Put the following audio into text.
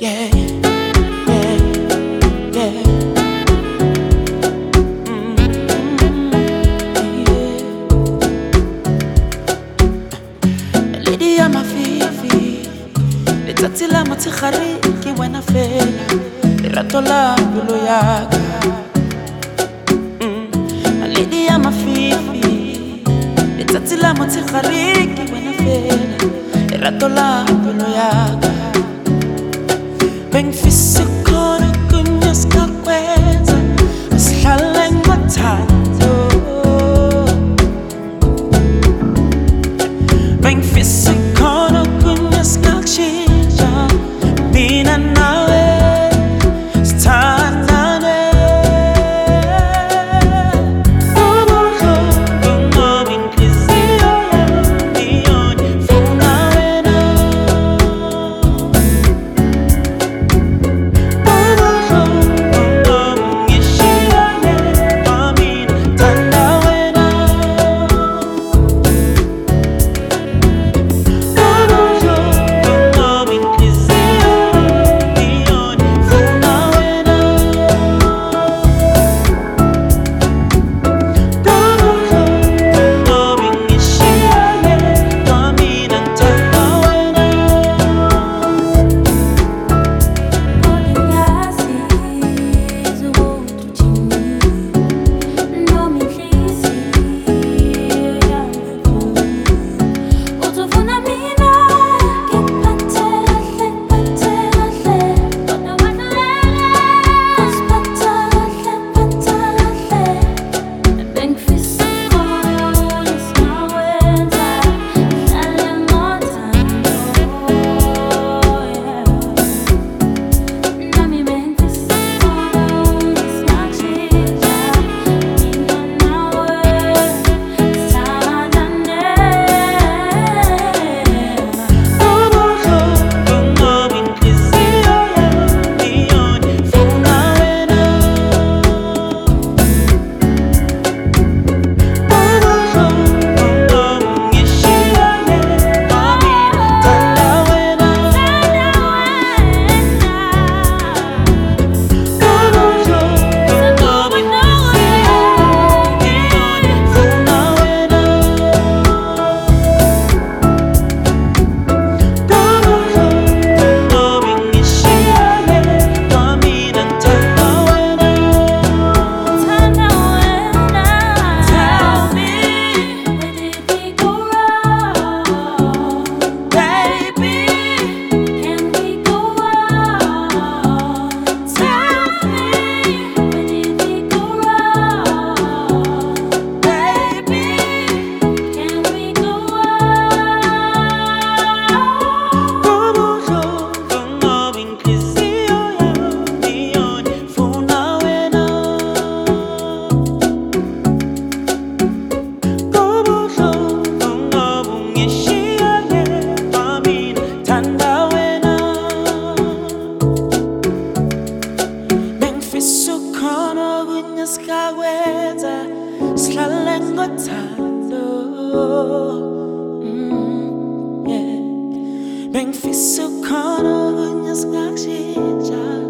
yeah, yeah, yeah. Lady, I'm a fifi. Letsatsi la motshegare ke wena fela, lerato la pelo yaka. Lady, I'm a fifi. Letsatsi la motshegare ke wena fela, lerato la pelo yaka. Bengifisa khona kunyasikakwenza sihlale ngothando. Bengifisa khona kunyasikashintsha mina nawe sithandane. Ubuhlungu ngoba inhliziyo yami iyona ifuna wena. Sikakwenza sihlale ngothando. Yeah. Bengifisa khona kunyasikashintsha